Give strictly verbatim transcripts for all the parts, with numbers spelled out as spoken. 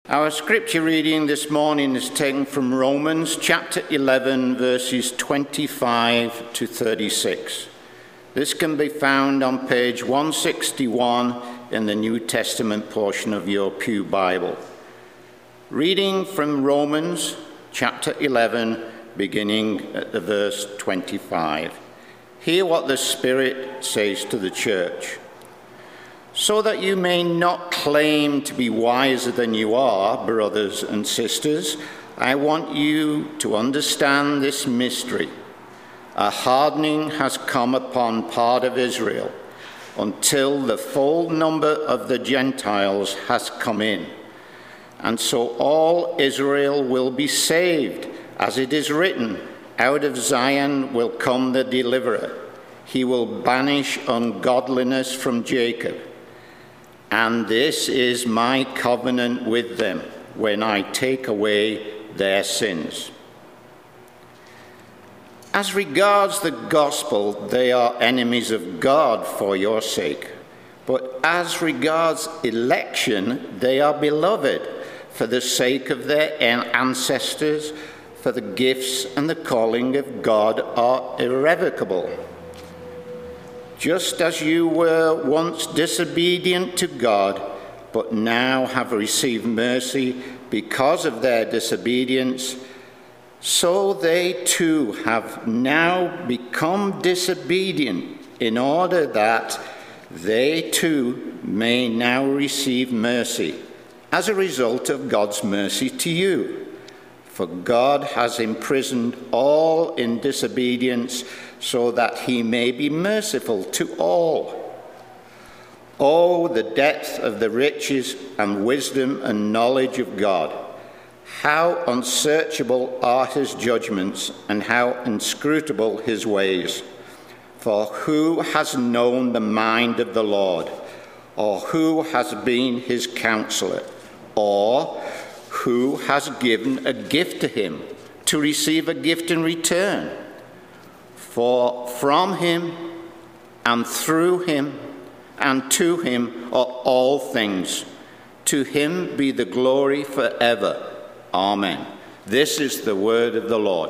Our scripture reading this morning is taken from Romans chapter eleven, verses twenty-five to thirty-six. This can be found on page one sixty-one in the New Testament portion of your Pew Bible. Reading from Romans chapter eleven, beginning at the verse twenty-five. Hear what the Spirit says to the church. So that you may not claim to be wiser than you are, brothers and sisters, I want you to understand this mystery. A hardening has come upon part of Israel until the full number of the Gentiles has come in. And so all Israel will be saved, as it is written, out of Zion will come the deliverer. He will banish ungodliness from Jacob. And this is my covenant with them when I take away their sins. As regards the gospel, they are enemies of God for your sake. But as regards election, they are beloved for the sake of their ancestors, for the gifts and the calling of God are irrevocable. Just as you were once disobedient to God, but now have received mercy because of their disobedience, so they too have now become disobedient, in order that they too may now receive mercy as a result of God's mercy to you. For God has imprisoned all in disobedience, so that he may be merciful to all. Oh, the depth of the riches and wisdom and knowledge of God! How unsearchable are his judgments, and how inscrutable his ways! For who has known the mind of the Lord? Or who has been his counselor? Or who has given a gift to him to receive a gift in return? For from him and through him and to him are all things. To him be the glory forever. Amen. This is the word of the Lord.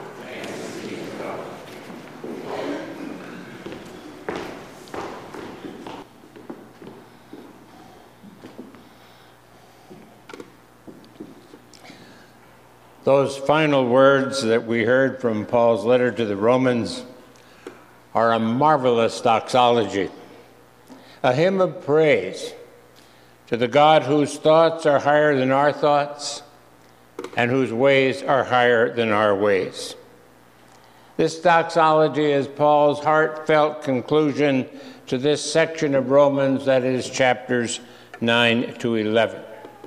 Those final words that we heard from Paul's letter to the Romans are a marvelous doxology, a hymn of praise to the God whose thoughts are higher than our thoughts and whose ways are higher than our ways. This doxology is Paul's heartfelt conclusion to this section of Romans, that is chapters nine to eleven.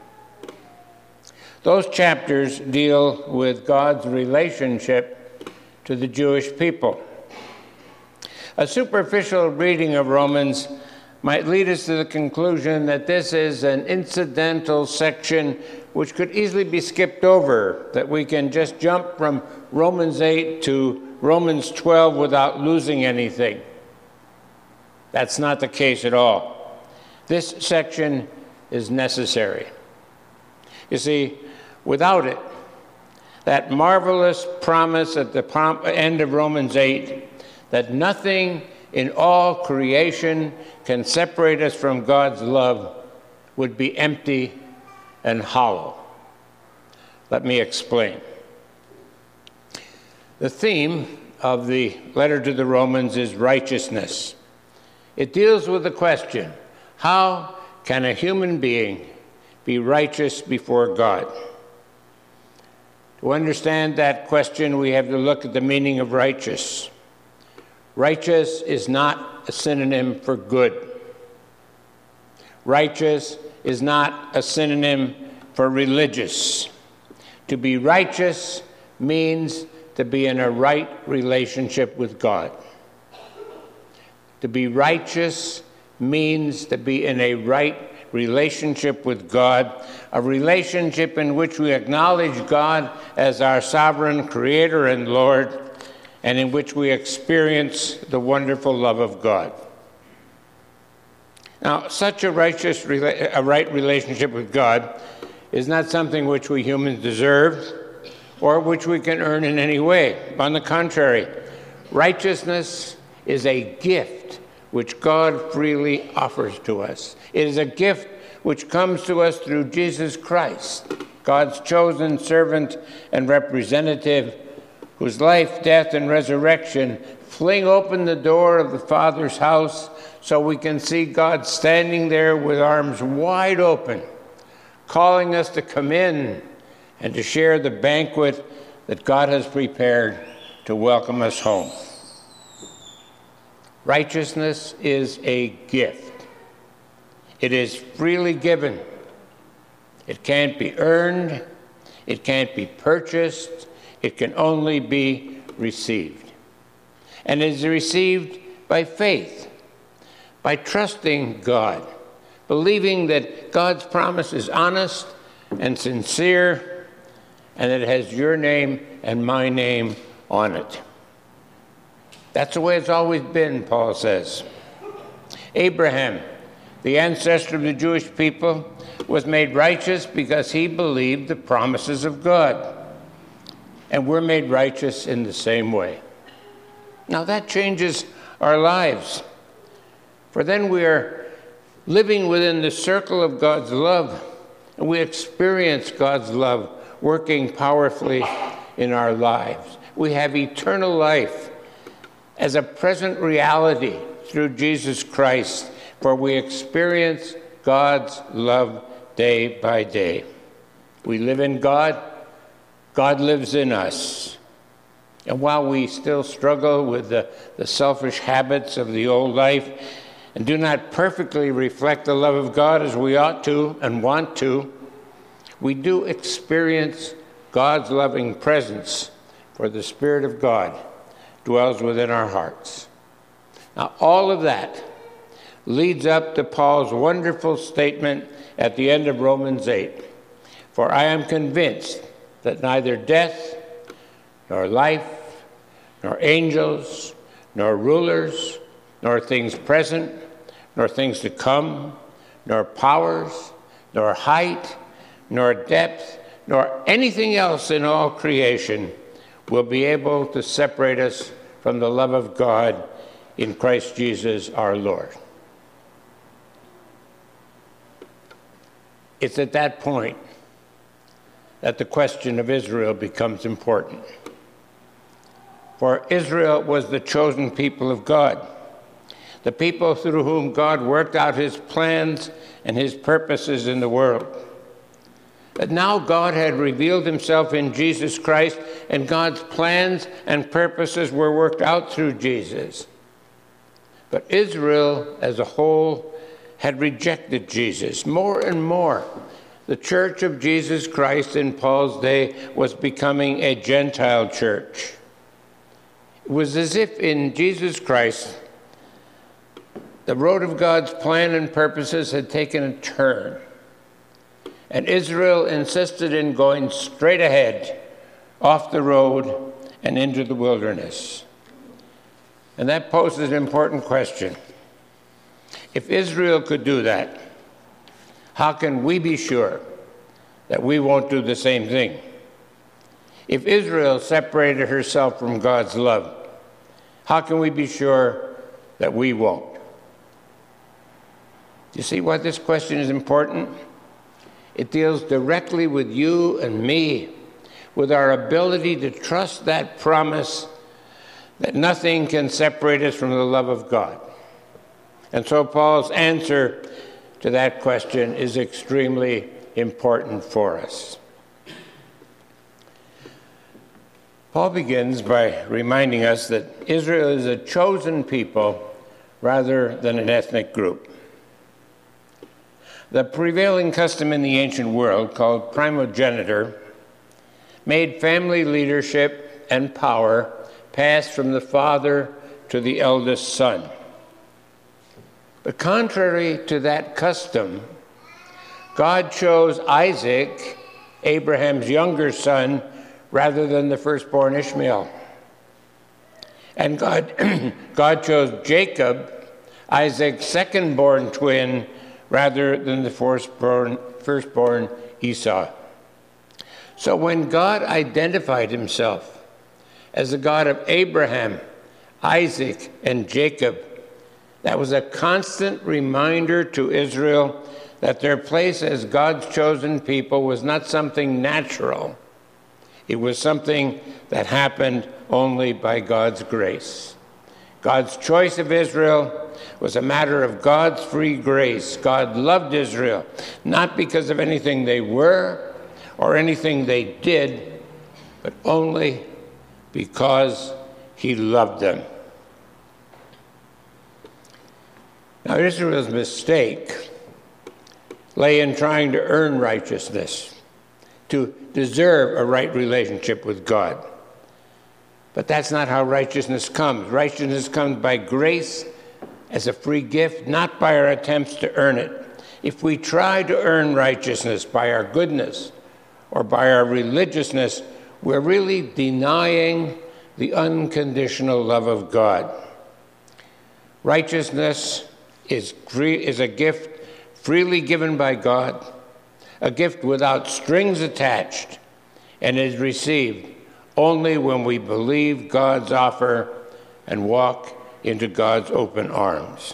Those chapters deal with God's relationship to the Jewish people. A superficial reading of Romans might lead us to the conclusion that this is an incidental section which could easily be skipped over, that we can just jump from Romans eight to Romans twelve without losing anything. That's not the case at all. This section is necessary. You see, without it, that marvelous promise at the prom- end of Romans eight, that nothing in all creation can separate us from God's love, would be empty and hollow. Let me explain. The theme of the letter to the Romans is righteousness. It deals with the question, how can a human being be righteous before God? To understand that question, we have to look at the meaning of righteous. Righteous is not a synonym for good. Righteous is not a synonym for religious. To be righteous means to be in a right relationship with God. To be righteous means to be in a right relationship with God, a relationship in which we acknowledge God as our sovereign creator and Lord, and in which we experience the wonderful love of God. Now, such a righteous, a right relationship with God is not something which we humans deserve or which we can earn in any way. On the contrary, righteousness is a gift which God freely offers to us. It is a gift which comes to us through Jesus Christ, God's chosen servant and representative, whose life, death, and resurrection fling open the door of the Father's house so we can see God standing there with arms wide open, calling us to come in and to share the banquet that God has prepared to welcome us home. Righteousness is a gift. It is freely given. It can't be earned. It can't be purchased. It can only be received. And it is received by faith, by trusting God, believing that God's promise is honest and sincere, and it has your name and my name on it. That's the way it's always been, Paul says. Abraham, the ancestor of the Jewish people, was made righteous because he believed the promises of God. And we're made righteous in the same way. Now that changes our lives. For then we are living within the circle of God's love, and we experience God's love working powerfully in our lives. We have eternal life as a present reality through Jesus Christ, for we experience God's love day by day. We live in God, God lives in us. And while we still struggle with the, the selfish habits of the old life and do not perfectly reflect the love of God as we ought to and want to, we do experience God's loving presence, for the Spirit of God dwells within our hearts. Now, all of that leads up to Paul's wonderful statement at the end of Romans eight. For I am convinced that neither death, nor life, nor angels, nor rulers, nor things present, nor things to come, nor powers, nor height, nor depth, nor anything else in all creation will be able to separate us from the love of God in Christ Jesus our Lord. It's at that point that the question of Israel becomes important. For Israel was the chosen people of God, the people through whom God worked out his plans and his purposes in the world. But now God had revealed himself in Jesus Christ, and God's plans and purposes were worked out through Jesus. But Israel as a whole had rejected Jesus. More and more, the church of Jesus Christ in Paul's day was becoming a Gentile church. It was as if in Jesus Christ, the road of God's plan and purposes had taken a turn. And Israel insisted in going straight ahead, off the road, and into the wilderness. And that poses an important question. If Israel could do that, how can we be sure that we won't do the same thing? If Israel separated herself from God's love, how can we be sure that we won't? Do you see why this question is important? It deals directly with you and me, with our ability to trust that promise that nothing can separate us from the love of God. And so Paul's answer to that question is extremely important for us. Paul begins by reminding us that Israel is a chosen people rather than an ethnic group. The prevailing custom in the ancient world, called primogeniture, made family leadership and power pass from the father to the eldest son. But contrary to that custom, God chose Isaac, Abraham's younger son, rather than the firstborn Ishmael. And God, God chose Jacob, Isaac's second-born twin, rather than the firstborn, firstborn Esau. So when God identified himself as the God of Abraham, Isaac, and Jacob, that was a constant reminder to Israel that their place as God's chosen people was not something natural. It was something that happened only by God's grace. God's choice of Israel was a matter of God's free grace. God loved Israel, not because of anything they were or anything they did, but only because he loved them. Now, Israel's mistake lay in trying to earn righteousness, to deserve a right relationship with God. But that's not how righteousness comes. Righteousness comes by grace as a free gift, not by our attempts to earn it. If we try to earn righteousness by our goodness or by our religiousness, we're really denying the unconditional love of God. Righteousness is free, is a gift freely given by God, a gift without strings attached, and is received only when we believe God's offer and walk into God's open arms.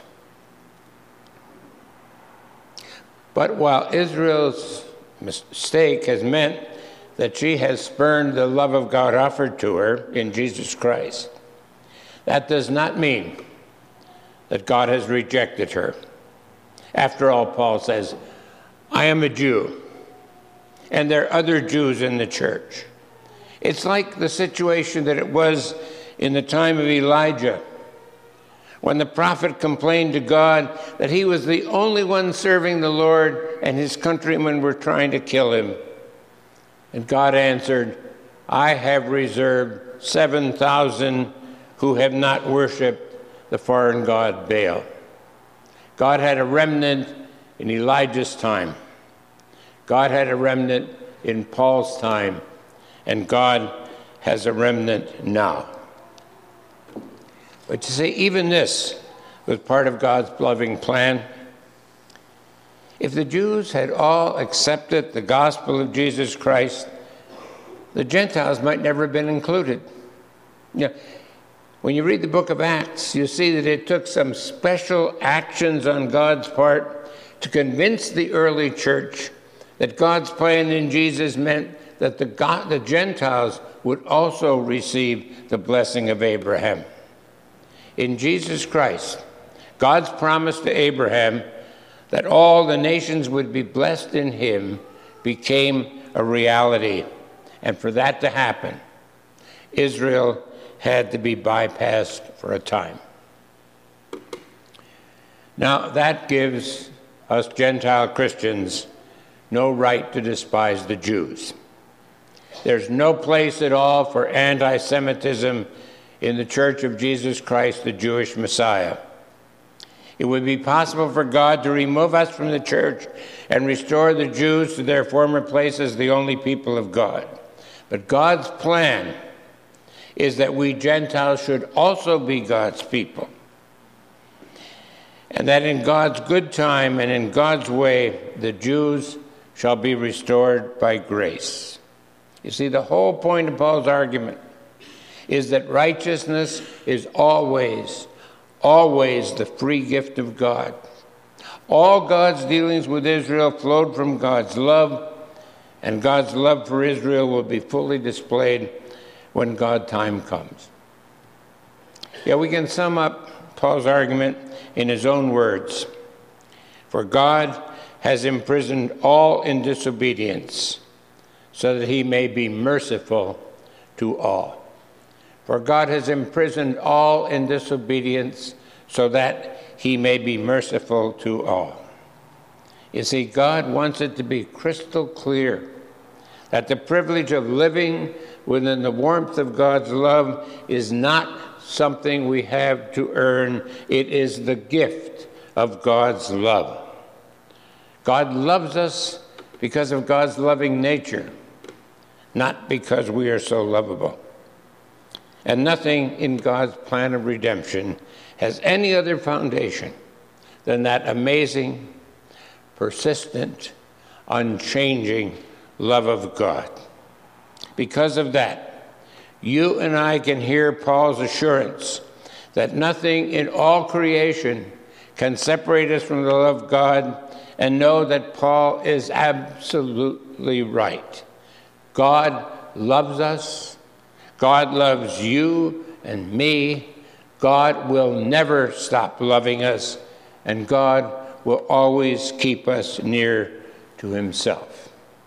But while Israel's mistake has meant that she has spurned the love of God offered to her in Jesus Christ, that does not mean that God has rejected her. After all, Paul says, I am a Jew, and there are other Jews in the church. It's like the situation that it was in the time of Elijah, when the prophet complained to God that he was the only one serving the Lord and his countrymen were trying to kill him. And God answered, I have reserved seven thousand who have not worshipped the foreign god Baal. God had a remnant in Elijah's time. God had a remnant in Paul's time. And God has a remnant now. But you see, even this was part of God's loving plan. If the Jews had all accepted the gospel of Jesus Christ, the Gentiles might never have been included. You know, when you read the book of Acts, you see that it took some special actions on God's part to convince the early church that God's plan in Jesus meant that the, God, the Gentiles would also receive the blessing of Abraham. In Jesus Christ, God's promise to Abraham that all the nations would be blessed in him became a reality. And for that to happen, Israel had to be bypassed for a time. Now, that gives us Gentile Christians no right to despise the Jews. There's no place at all for anti-Semitism in the Church of Jesus Christ, the Jewish Messiah. It would be possible for God to remove us from the church and restore the Jews to their former place as the only people of God. But God's plan is that we Gentiles should also be God's people. And that in God's good time and in God's way, the Jews shall be restored by grace. You see, the whole point of Paul's argument is that righteousness is always, always the free gift of God. All God's dealings with Israel flowed from God's love, and God's love for Israel will be fully displayed when God's time comes. Yeah, we can sum up Paul's argument in his own words. For God has imprisoned all in disobedience, so that he may be merciful to all. For God has imprisoned all in disobedience, so that he may be merciful to all. You see, God wants it to be crystal clear that the privilege of living within the warmth of God's love is not something we have to earn. It is the gift of God's love. God loves us because of God's loving nature, not because we are so lovable. And nothing in God's plan of redemption has any other foundation than that amazing, persistent, unchanging love of God. Because of that, you and I can hear Paul's assurance that nothing in all creation can separate us from the love of God, and know that Paul is absolutely right. God loves us. God loves you and me. God will never stop loving us, and God will always keep us near to himself.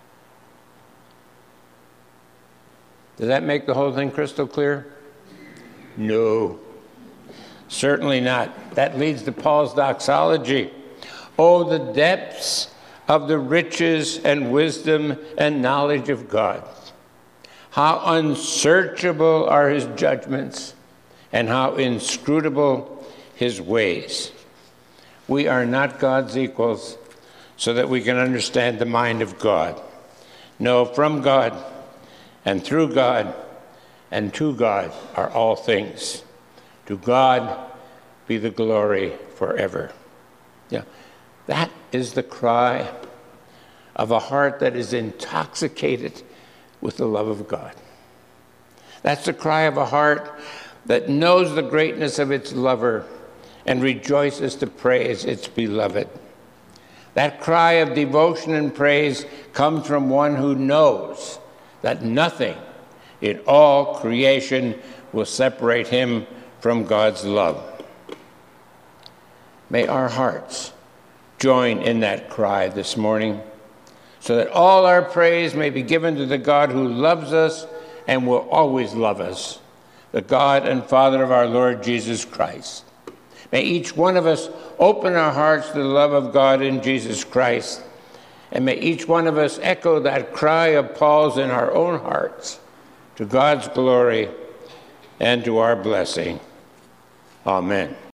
Does that make the whole thing crystal clear? No, certainly not. That leads to Paul's doxology. Oh, the depths of the riches and wisdom and knowledge of God. How unsearchable are his judgments, and how inscrutable his ways. We are not God's equals, so that we can understand the mind of God. No, from God, and through God, and to God are all things. To God be the glory forever. Yeah, that is the cry of a heart that is intoxicated with the love of God. That's the cry of a heart that knows the greatness of its lover and rejoices to praise its beloved. That cry of devotion and praise comes from one who knows that nothing in all creation will separate him from God's love. May our hearts join in that cry this morning, so that all our praise may be given to the God who loves us and will always love us, the God and Father of our Lord Jesus Christ. May each one of us open our hearts to the love of God in Jesus Christ, and may each one of us echo that cry of Paul's in our own hearts, to God's glory and to our blessing. Amen.